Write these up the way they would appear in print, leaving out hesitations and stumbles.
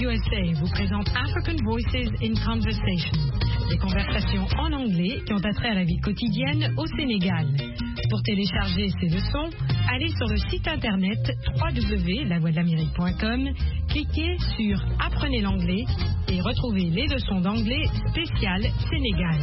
USA vous présente African Voices in Conversation, des conversations en anglais qui ont attrait à la vie quotidienne au Sénégal. Pour télécharger ces leçons, allez sur le site internet www.lavoixdelamérique.com, cliquez sur Apprenez l'anglais et retrouvez les leçons d'anglais spéciales Sénégal.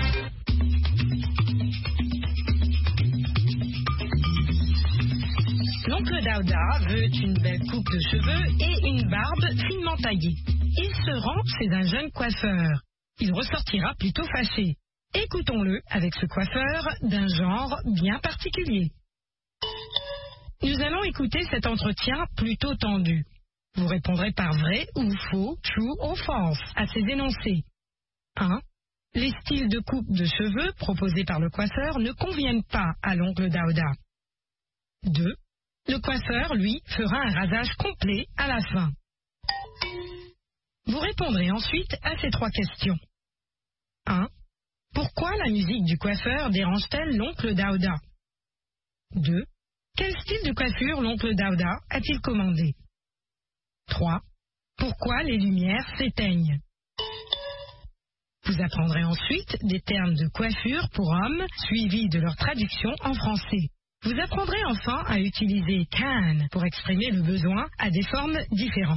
L'oncle Daouda veut une belle coupe de cheveux et une barbe finement taillée. Il se rend chez un jeune coiffeur. Il ressortira plutôt fâché. Écoutons-le avec ce coiffeur d'un genre bien particulier. Nous allons écouter cet entretien plutôt tendu. Vous répondrez par vrai ou faux, true or false, à ces énoncés. 1. Les styles de coupe de cheveux proposés par le coiffeur ne conviennent pas à l'oncle Daouda. 2. Le coiffeur, lui, fera un rasage complet à la fin. Vous répondrez ensuite à ces 3 questions. 1. Pourquoi la musique du coiffeur dérange-t-elle l'oncle Daouda? 2. Quel style de coiffure l'oncle Daouda a-t-il commandé? 3. Pourquoi les lumières s'éteignent? Vous apprendrez ensuite des termes de coiffure pour hommes, suivis de leur traduction en français. Vous apprendrez enfin à utiliser can pour exprimer le besoin à des formes différentes.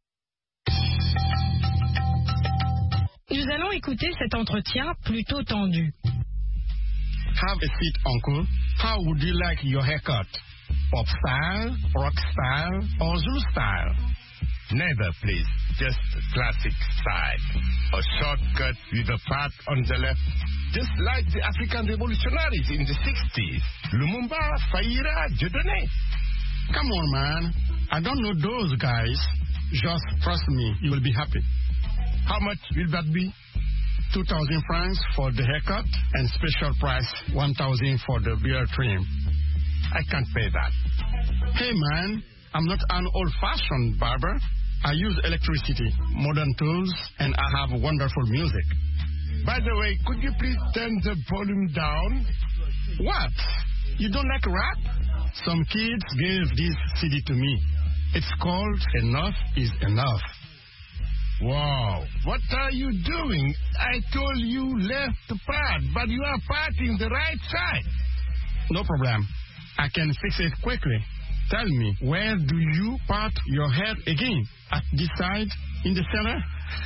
Nous allons écouter cet entretien plutôt tendu. Have a seat, uncle. How would you like your haircut? Pop style, rock style, or Zulu style? Neither, please. Just classic style. A shortcut with a part on the left. Just like the African revolutionaries in the 60s. Lumumba, Faira, Dieudonné. Come on, man. I don't know those guys. Just trust me, you will be happy. How much will that be? 2,000 francs for the haircut and special price 1,000 for the beard trim. I can't pay that. Hey, man, I'm not an old-fashioned barber. I use electricity, modern tools, and I have wonderful music. By the way, could you please turn the volume down? What? You don't like rap? Some kids gave this CD to me. It's called Enough is Enough. Wow, what are you doing? I told you left part, but you are parting the right side. No problem. I can fix it quickly. Tell me, where do you part your hair again? At this side? In the center?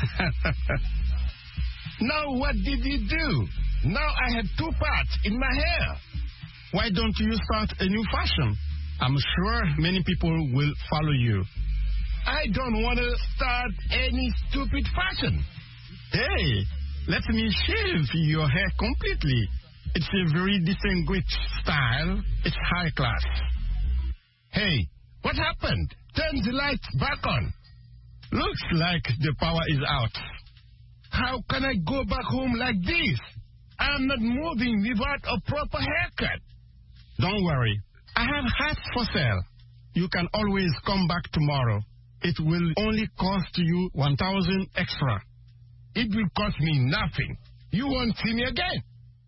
Now what did you do? Now I have 2 parts in my hair. Why don't you start a new fashion? I'm sure many people will follow you. I don't want to start any stupid fashion. Hey, let me shave your hair completely. It's a very distinguished style. It's high class. Hey, what happened? Turn the lights back on. Looks like the power is out. How can I go back home like this? I'm not moving without a proper haircut. Don't worry. I have hats for sale. You can always come back tomorrow. It will only cost you 1,000 extra. It will cost me nothing. You won't see me again.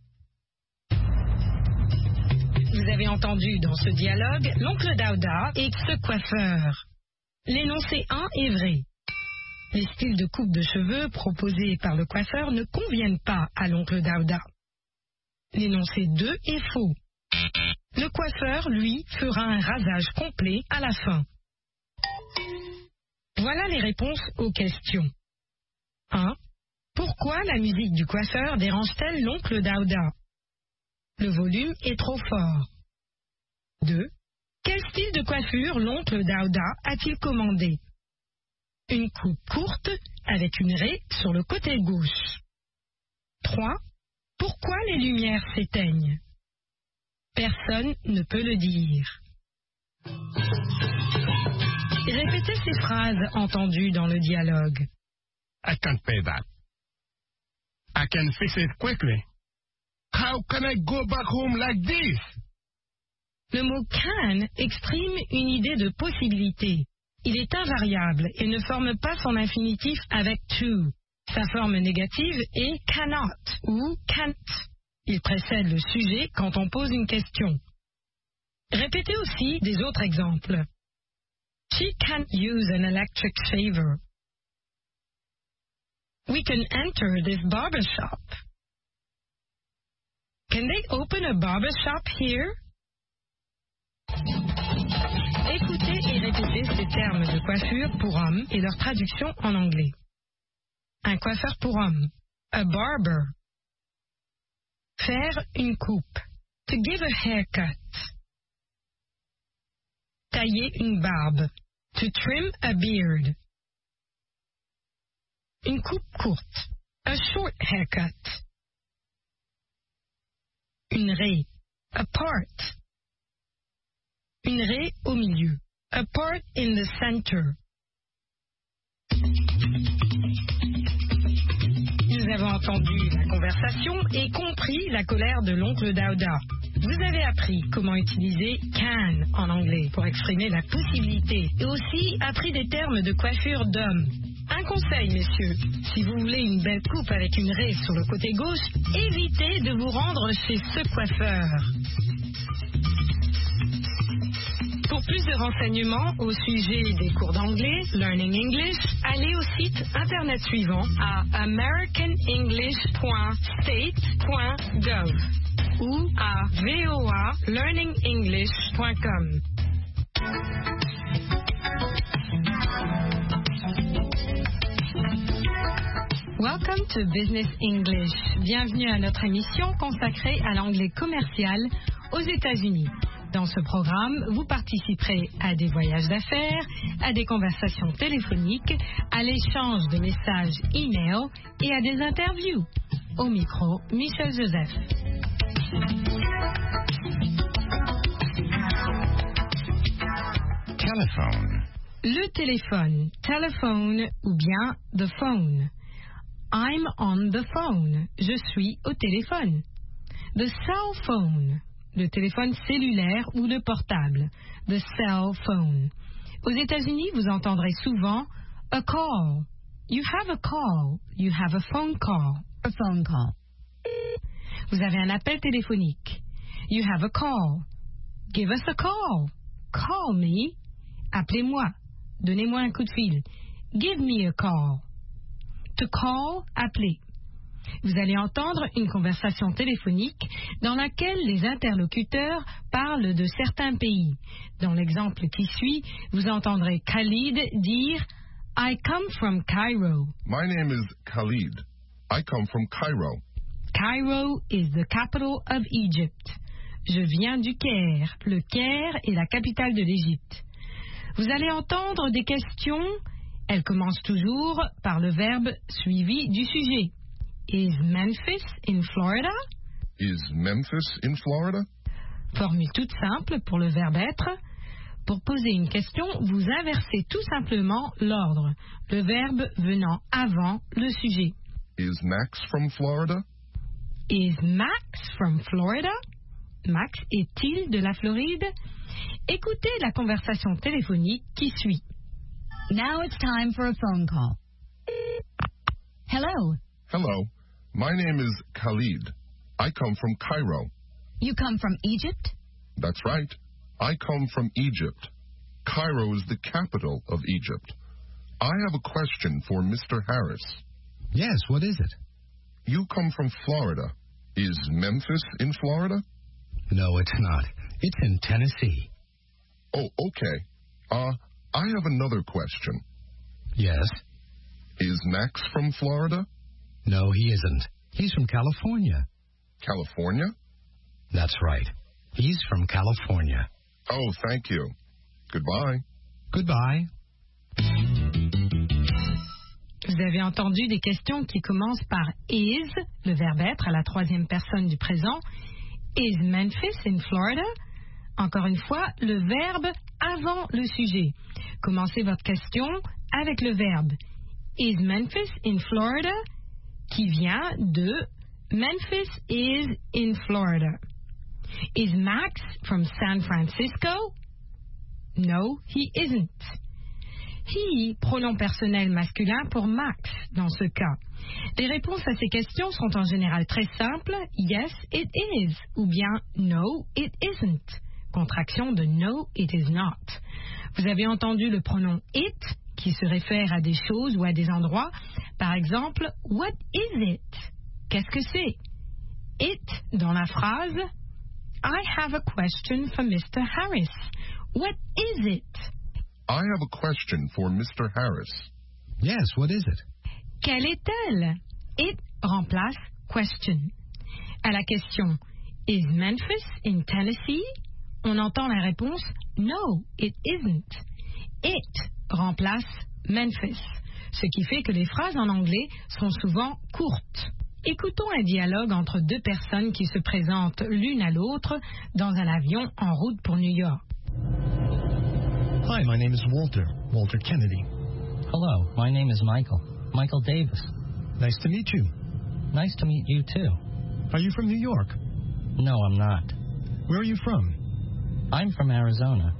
Vous avez entendu dans ce dialogue l'oncle Daouda et ce coiffeur. L'énoncé 1 est vrai. Les styles de coupe de cheveux proposés par le coiffeur ne conviennent pas à l'oncle Daouda. L'énoncé 2 est faux. Le coiffeur, lui, fera un rasage complet à la fin. Voilà les réponses aux questions. 1. Pourquoi la musique du coiffeur dérange-t-elle l'oncle Daouda? Le volume est trop fort. 2. Quel style de coiffure l'oncle Daouda a-t-il commandé? Une coupe courte avec une raie sur le côté gauche. 3. Pourquoi les lumières s'éteignent? Personne ne peut le dire. Répétez ces phrases entendues dans le dialogue. I can't pay that. I can fix it quickly. How can I go back home like this? Le mot can exprime une idée de possibilité. Il est invariable et ne forme pas son infinitif avec to. Sa forme négative est cannot ou can't. Il précède le sujet quand on pose une question. Répétez aussi des autres exemples. She can't use an electric shaver. We can enter this barber shop. Can they open a barber shop here? Écoutez et répétez ces termes de coiffure pour hommes et leur traduction en anglais. Un coiffeur pour homme. A barber. Faire une coupe. To give a haircut. Tailler une barbe. To trim a beard. Une coupe courte. A short haircut. Une raie. A part. Une raie au milieu. A part in the center. Nous avons entendu la conversation et compris la colère de l'oncle Dauda. Vous avez appris comment utiliser can en anglais pour exprimer la possibilité et aussi appris des termes de coiffure d'homme. Un conseil, messieurs, si vous voulez une belle coupe avec une raie sur le côté gauche, évitez de vous rendre chez ce coiffeur. Pour plus de renseignements au sujet des cours d'anglais, Learning English, allez au site internet suivant à americanenglish.state.gov ou à voalearningenglish.com. Welcome to Business English. Bienvenue à notre émission consacrée à l'anglais commercial aux États-Unis. Dans ce programme, vous participerez à des voyages d'affaires, à des conversations téléphoniques, à l'échange de messages e-mail et à des interviews. Au micro, Michel Joseph. Telephone. Le téléphone, telephone ou bien the phone. I'm on the phone. Je suis au téléphone. The cell phone. Le téléphone cellulaire ou le portable. The cell phone. Aux États-Unis, vous entendrez souvent a call. You have a call. You have a phone call. A phone call. Vous avez un appel téléphonique. You have a call. Give us a call. Call me. Appelez-moi. Donnez-moi un coup de fil. Give me a call. To call, appeler. Vous allez entendre une conversation téléphonique dans laquelle les interlocuteurs parlent de certains pays. Dans l'exemple qui suit, vous entendrez Khalid dire « I come from Cairo ». My name is Khalid. I come from Cairo. Cairo is the capital of Egypt. Je viens du Caire. Le Caire est la capitale de l'Égypte. Vous allez entendre des questions. Elles commencent toujours par le verbe suivi du sujet. Is Memphis in Florida? Is Memphis in Florida? Formule toute simple pour le verbe être. Pour poser une question, vous inversez tout simplement l'ordre, le verbe venant avant le sujet. Is Max from Florida? Is Max from Florida? Max est-il de la Floride? Écoutez la conversation téléphonique qui suit. Now it's time for a phone call. Hello. Hello. My name is Khalid. I come from Cairo. You come from Egypt? That's right. I come from Egypt. Cairo is the capital of Egypt. I have a question for Mr. Harris. Yes, what is it? You come from Florida. Is Memphis in Florida? No, it's not. It's in Tennessee. Oh, okay. I have another question. Yes? Is Max from Florida? No, he isn't. He's from California. California? That's right. He's from California. Oh, thank you. Goodbye. Goodbye. Vous avez entendu des questions qui commencent par is, le verbe être à la troisième personne du présent. Is Memphis in Florida? Encore une fois, le verbe avant le sujet. Commencez votre question avec le verbe Is Memphis in Florida? Qui vient de Memphis is in Florida. Is Max from San Francisco? No, he isn't. He, pronom personnel masculin pour Max dans ce cas. Les réponses à ces questions sont en général très simples. Yes, it is. Ou bien no, it isn't. Contraction de no, it is not. Vous avez entendu le pronom it qui se réfère à des choses ou à des endroits. Par exemple, what is it? Qu'est-ce que c'est? It, dans la phrase, I have a question for Mr. Harris. What is it? I have a question for Mr. Harris. Yes, what is it? Quelle est-elle? It remplace question. À la question Is Memphis in Tennessee? On entend la réponse No, it isn't. It remplace Memphis, ce qui fait que les phrases en anglais sont souvent courtes. Écoutons un dialogue entre deux personnes qui se présentent l'une à l'autre dans un avion en route pour New York. Hi, my name is Walter Kennedy. Hello, my name is Michael Davis. Nice to meet you. Nice to meet you too. Are you from New York? No, I'm not. Where are you from? I'm from Arizona.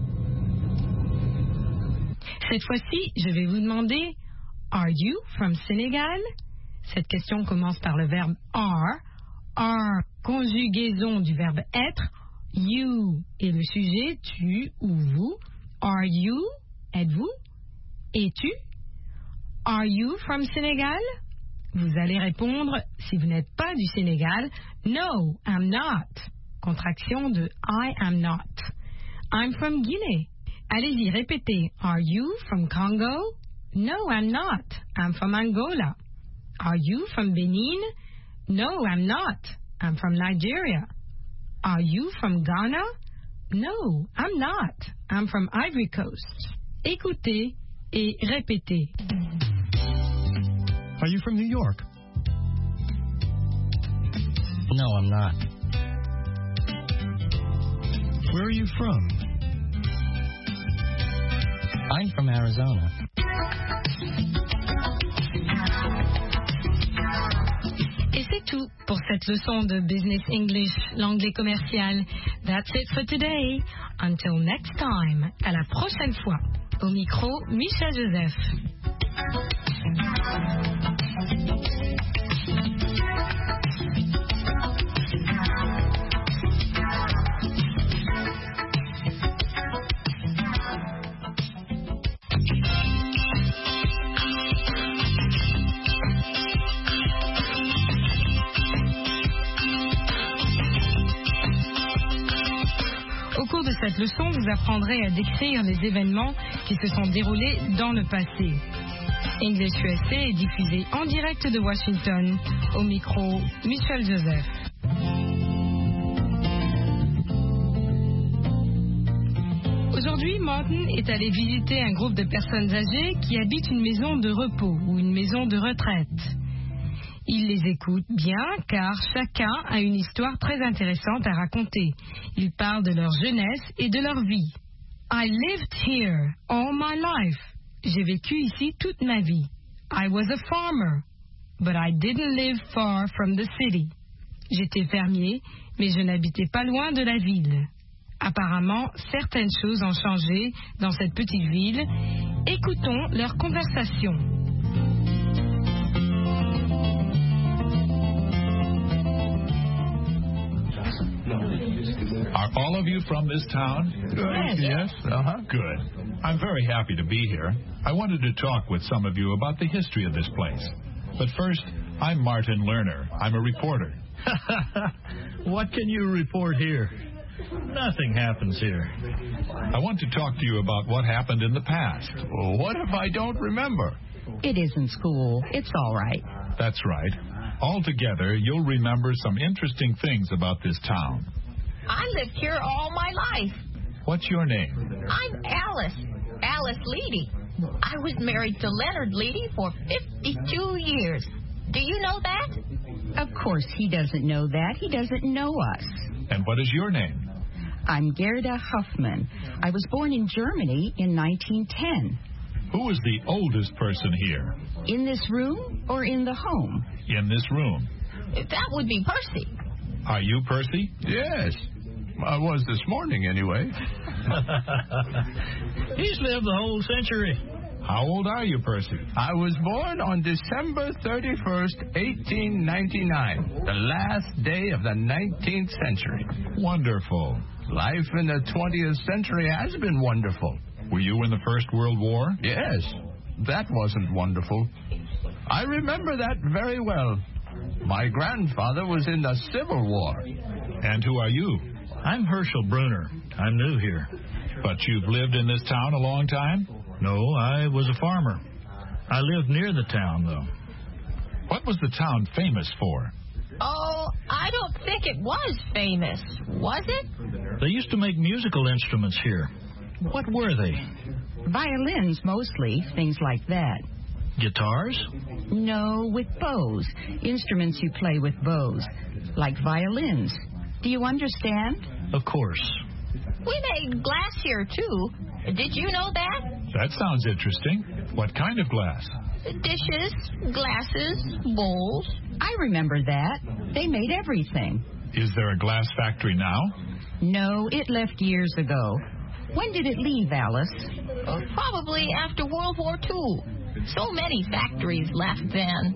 Cette fois-ci, je vais vous demander Are you from Senegal? Cette question commence par le verbe are, conjugaison du verbe être, you et le sujet tu ou vous. Are you? Êtes-vous? Es-tu? Are you from Senegal? Vous allez répondre, si vous n'êtes pas du Sénégal, No, I'm not. Contraction de I am not. I'm from Guinée. Allez-y, répétez. Are you from Congo? No, I'm not. I'm from Angola. Are you from Benin? No, I'm not. I'm from Nigeria. Are you from Ghana? No, I'm not. I'm from Ivory Coast. Écoutez et répétez. Are you from New York? No, I'm not. Where are you from? I'm from Arizona. Et c'est tout pour cette leçon de Business English, l'anglais commercial. That's it for today. Until next time. À la prochaine fois. Au micro, Michel Joseph. Au cours de cette leçon, vous apprendrez à décrire les événements qui se sont déroulés dans le passé. English USA est diffusé en direct de Washington. Au micro, Michel Joseph. Aujourd'hui, Martin est allé visiter un groupe de personnes âgées qui habitent une maison de repos ou une maison de retraite. Il les écoute bien car chacun a une histoire très intéressante à raconter. Ils parlent de leur jeunesse et de leur vie. I lived here all my life. J'ai vécu ici toute ma vie. I was a farmer, but I didn't live far from the city. J'étais fermier, mais je n'habitais pas loin de la ville. Apparemment, certaines choses ont changé dans cette petite ville. Écoutons leur conversation. Are all of you from this town? Yes. Good. I'm very happy to be here. I wanted to talk with some of you about the history of this place. But first, I'm Martin Lerner. I'm a reporter. What can you report here? Nothing happens here. I want to talk to you about what happened in the past. What if I don't remember? It isn't school. It's all right. That's right. Altogether, you'll remember some interesting things about this town. I lived here all my life. What's your name? I'm Alice Leedy. I was married to Leonard Leedy for 52 years. Do you know that? Of course he doesn't know that. He doesn't know us. And what is your name? I'm Gerda Huffman. I was born in Germany in 1910. Who is the oldest person here? In this room or in the home? In this room. That would be Percy. Are you Percy? Yes. I was this morning, anyway. He's lived the whole century. How old are you, Percy? I was born on December 31st, 1899, the last day of the 19th century. Wonderful. Life in the 20th century has been wonderful. Were you in the First World War? Yes. That wasn't wonderful. I remember that very well. My grandfather was in the Civil War. And who are you? I'm Herschel Bruner. I'm new here. But you've lived in this town a long time? No, I was a farmer. I lived near the town, though. What was the town famous for? Oh, I don't think it was famous, was it? They used to make musical instruments here. What were they? Violins, mostly, things like that. Guitars? No, with bows. Instruments you play with bows, like violins. Do you understand? Of course. We made glass here, too. Did you know that? That sounds interesting. What kind of glass? Dishes, glasses, bowls. I remember that. They made everything. Is there a glass factory now? No, it left years ago. When did it leave, Alice? Probably after World War II. So many factories left then.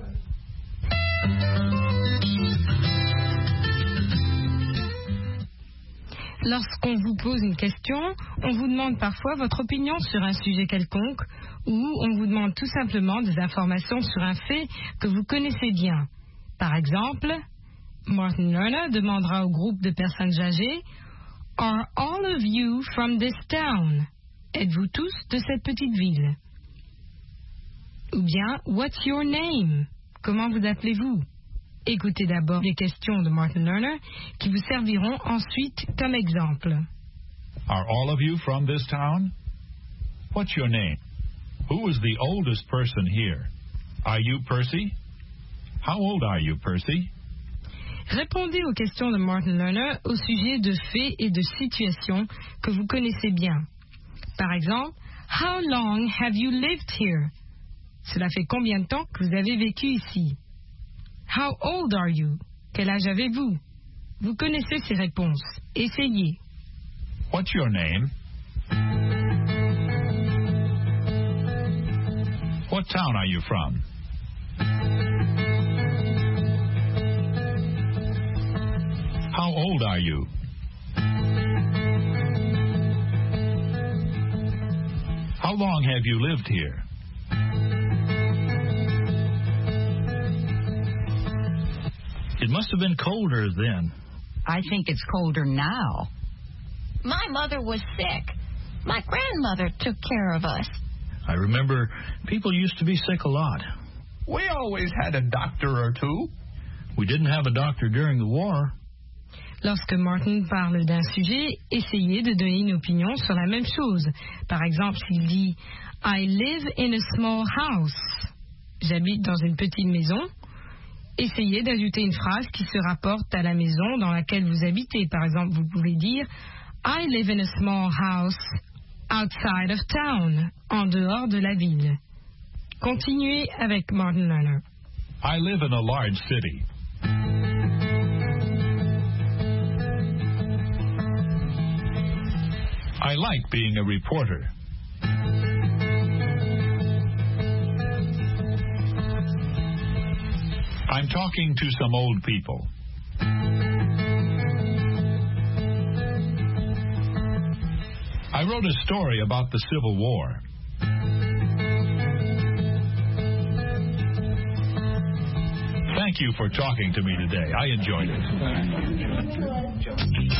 Lorsqu'on vous pose une question, on vous demande parfois votre opinion sur un sujet quelconque ou on vous demande tout simplement des informations sur un fait que vous connaissez bien. Par exemple, Martin Lerner demandera au groupe de personnes âgées « Are all of you from this town? » Êtes-vous tous de cette petite ville? Ou bien « What's your name? » Comment vous appelez-vous? Écoutez d'abord les questions de Martin Lerner qui vous serviront ensuite comme exemple. Are all of you from this town? What's your name? Who is the oldest person here? Are you Percy? How old are you, Percy? Répondez aux questions de Martin Lerner au sujet de faits et de situations que vous connaissez bien. Par exemple, How long have you lived here? Cela fait combien de temps que vous avez vécu ici? How old are you? Quel âge avez-vous? Vous connaissez ces réponses. Essayez. What's your name? What town are you from? How old are you? How long have you lived here? It must have been colder then. I think it's colder now. My mother was sick. My grandmother took care of us. I remember people used to be sick a lot. We always had a doctor or two. We didn't have a doctor during the war. Lorsque Martin parle d'un sujet, essayez de donner une opinion sur la même chose. Par exemple, s'il dit « I live in a small house ». J'habite dans une petite maison. Essayez d'ajouter une phrase qui se rapporte à la maison dans laquelle vous habitez. Par exemple, vous pouvez dire « I live in a small house outside of town », en dehors de la ville. Continuez avec Martin Lerner. I live in a large city. I like being a reporter. I'm talking to some old people. I wrote a story about the Civil War. Thank you for talking to me today. I enjoyed it.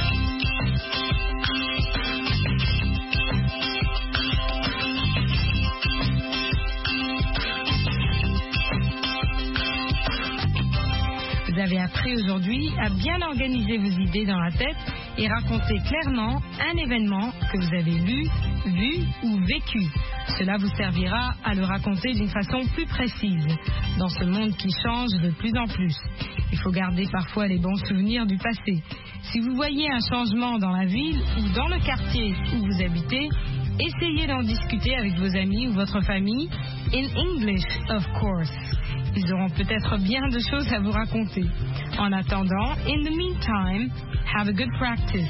Vous avez appris aujourd'hui à bien organiser vos idées dans la tête et raconter clairement un événement que vous avez lu, vu ou vécu. Cela vous servira à le raconter d'une façon plus précise dans ce monde qui change de plus en plus. Il faut garder parfois les bons souvenirs du passé. Si vous voyez un changement dans la ville ou dans le quartier où vous habitez, essayez d'en discuter avec vos amis ou votre famille, in English, of course. Ils auront peut-être bien de choses à vous raconter. En attendant, in the meantime, have a good practice.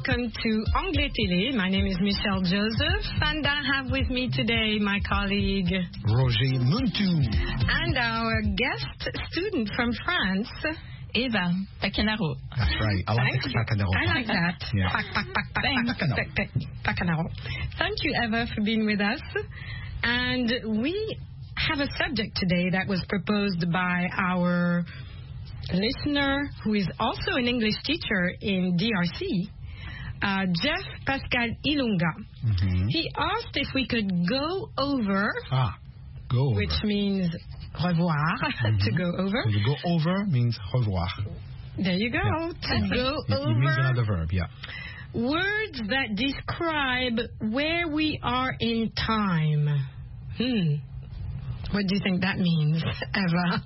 welcome to Anglais Télé. My name is Michelle Joseph, and I have with me today my colleague Roger Muntu. And our guest student from France, Eva Pacanaro. That's right. I like Pacanaro. I like that. Yeah. Pacanaro. Thank you, Eva, for being with us. And we have a subject today that was proposed by our listener, who is also an English teacher in DRC, Jeff Pascal Ilunga. Mm-hmm. He asked if we could go over, go over, which means revoir, to go over. So to go over means revoir. There you go. Yeah. To go over. It means another verb, yeah. Words that describe where we are in time. What do you think that means, Eva?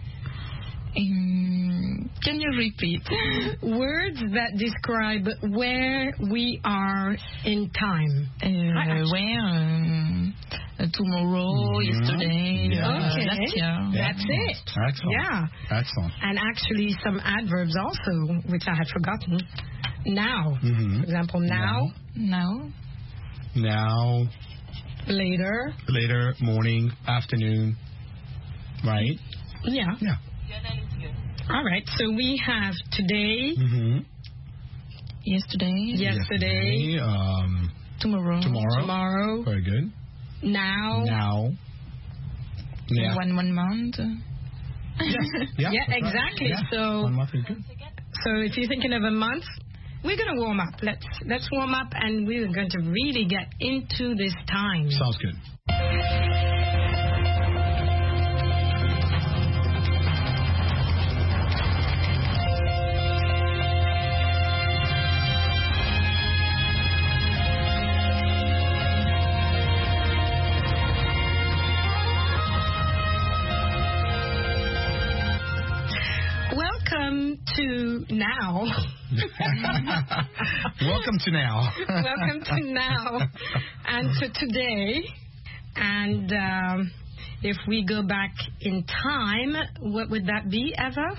Can you repeat? Words that describe where we are in time. Where? Tomorrow, yesterday, last year. That's it. Excellent. Yeah. Excellent. And actually some adverbs also, which I had forgotten. Now. Mm-hmm. For example, now. Now. Later. Later, morning, afternoon. Right? Yeah. Yeah. All right. So we have today. Mm-hmm. Yesterday. Tomorrow. Very good. Now. Yeah. One month. Yeah, exactly. Yeah. So 1 month is good. So if you're thinking of a month, we're going to warm up. Let's warm up, and we're going to really get into this time. Sounds good. Welcome to now. Welcome to now. Welcome to now and to today. And if we go back in time, what would that be, Eva?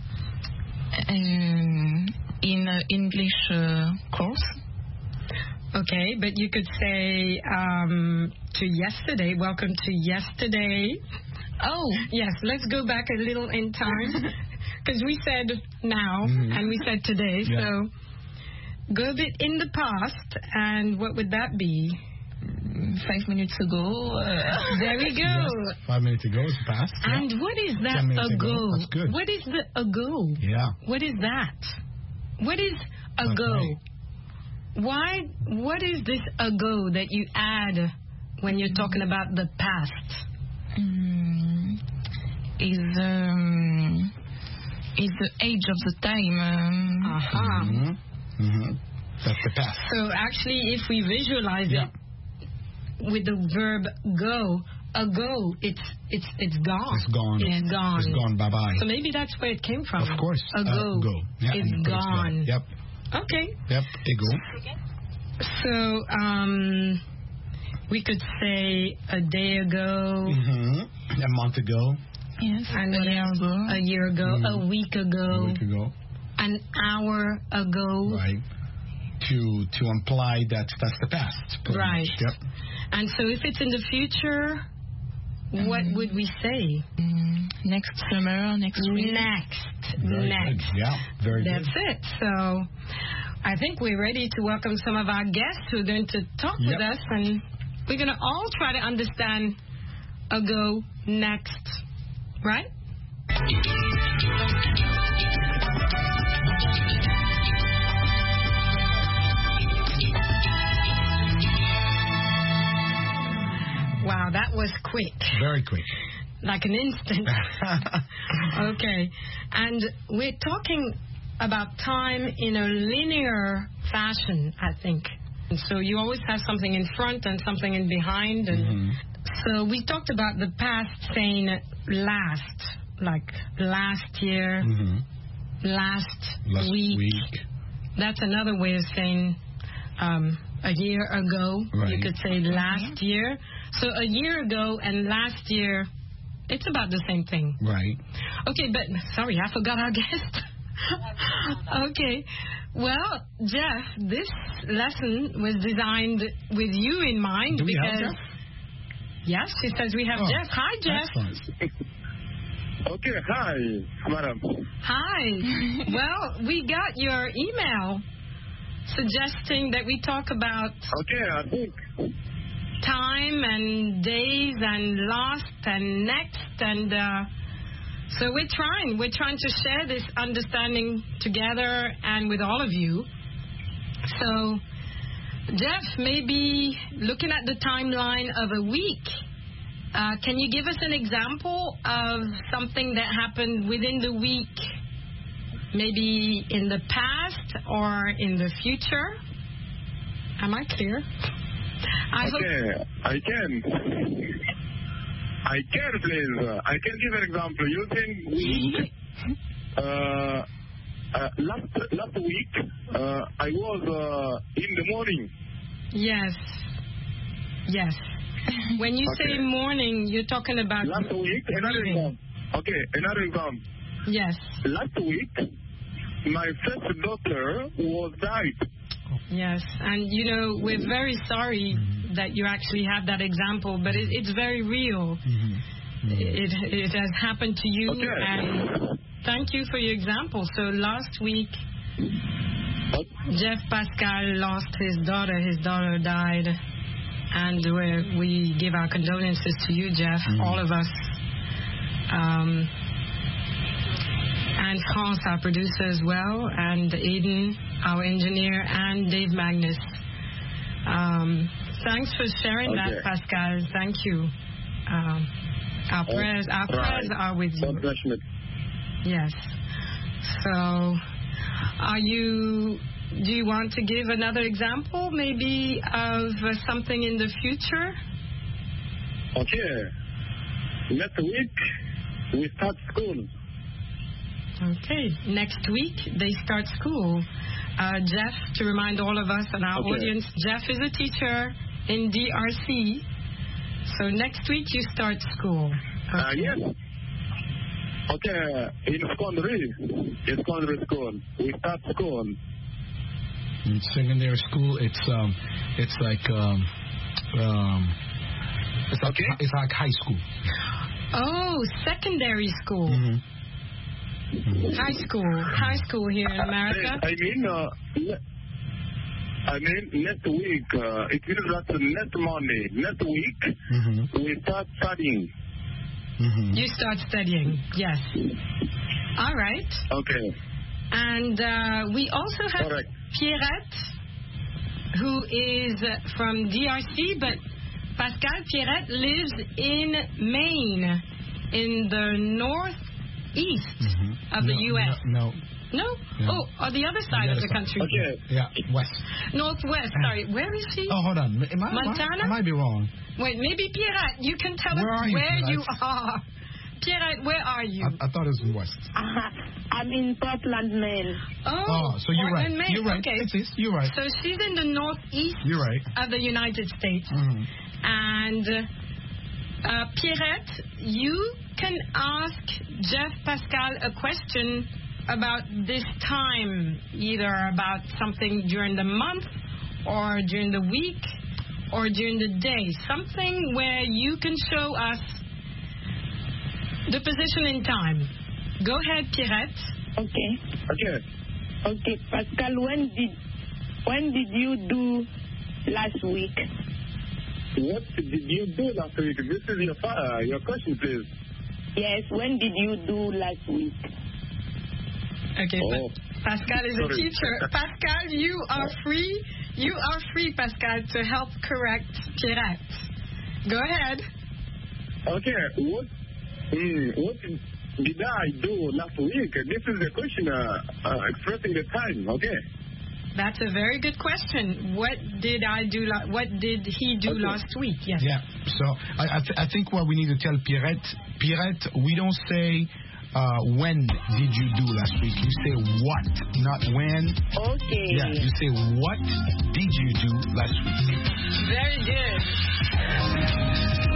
In English course. Okay, but you could say to yesterday. Welcome to yesterday. Oh. Yes, let's go back a little in time. Because we said now and we said today, so go a bit in the past, and what would that be? 5 minutes ago. There we go. Yes, 5 minutes ago is past. And what is that ago? That's good. What is the ago? Yeah. What is that? What is ago? Okay. What is this ago that you add when you're talking about the past? Is the age of the time. That's the past. So actually, if we visualize it with the verb go, ago, it's gone. It's gone. It's gone. It's gone. Bye bye. So maybe that's where it came from. Of course. Ago. Go. Yeah, it's gone. Yep. Okay. Yep. Ego. So we could say a day ago. A month ago. Yes. And a year ago. A year ago. A week ago. A week ago. An hour ago. Right. To imply that that's the past. Right. Yep. And so if it's in the future, what would we say? Next summer, next week. Next. Very good. Yeah, very That's good. it. So I think we're ready to welcome some of our guests who are going to talk with us, and we're going to all try to understand ago, next. Right? Wow, that was quick. Very quick. Like an instant. Okay. And we're talking about time in a linear fashion, I think. And so you always have something in front and something in behind. And so we talked about the past saying last, like last year, last week. That's another way of saying a year ago. Right. You could say last year. So a year ago and last year, it's about the same thing. Right. Okay, but sorry, I forgot our guest. Okay, Well, Jeff, this lesson was designed with you in mind. Do we have Jeff? Yes, she says we have Jeff. Hi, Jeff. Okay, hi, madam. Hi. Well, we got your email suggesting that we talk about I think time and days and lost and next and so we're trying to share this understanding together and with all of you. So Jeff, maybe looking at the timeline of a week, can you give us an example of something that happened within the week, maybe in the past or in the future? Am I clear? I can, please. I can give an example. Using week. Last week, I was in the morning. Yes. When you say morning, you're talking about last week. Another example. Yes. Last week, my first daughter was died. Yes, and we're very sorry that you actually have that example, but it's very real. It has happened to you, and thank you for your example. So last week, Jeff Pascal lost his daughter. His daughter died, and we give our condolences to you, Jeff, all of us. And France, our producer as well, and Aiden, our engineer, and Dave Magnus. Thanks for sharing that, Pascal. Thank you. Our prayers are with you. Yes. So, do you want to give another example, maybe, of something in the future? Okay. Next week, we start school. Okay. Next week, they start school. Jeff, to remind all of us and our audience, Jeff is a teacher in DRC. So next week, you start school. Okay. Yes. Okay. In secondary school. We start school. In secondary school, it's like high school. Oh, secondary school. High school here in America. I mean, next week, it means that next Monday, next week, we start studying. You start studying, yes. All right. Okay. And we also have Pierrette, who is from DRC, but Pascal, Pierrette lives in Maine, in the northeast of the U.S. No. Oh, on the other side of the country. Okay. Yeah, west. Northwest, sorry. Where is she? Oh, hold on. Montana? I might be wrong. Wait, maybe Pierrette, you can tell us where you are. Pierrette, where are you? I thought it was in west. I'm in Portland, Maine. Oh, so you're Portland, right. Maine. You're right. Okay. You're right. So she's in the northeast of the United States. And Pierrette, you can ask Jeff Pascal a question about this time, either about something during the month or during the week or during the day. Something where you can show us the position in time. Go ahead, Pierrette. Okay, Pascal, when did you do last week? What did you do last week? This is your question, please. Yes, when did you do last week? Okay, Pascal is a teacher. Pascal, you are free. You are free, Pascal, to help correct Pierrette. Go ahead. Okay, what did I do last week? This is the question expressing the time, okay? That's a very good question. What did I do? What did he do last week? Yes. Yeah. So I think what we need to tell Pierrette, we don't say when did you do last week. You say what, not when. Okay. Yeah. You say what did you do last week. Very good.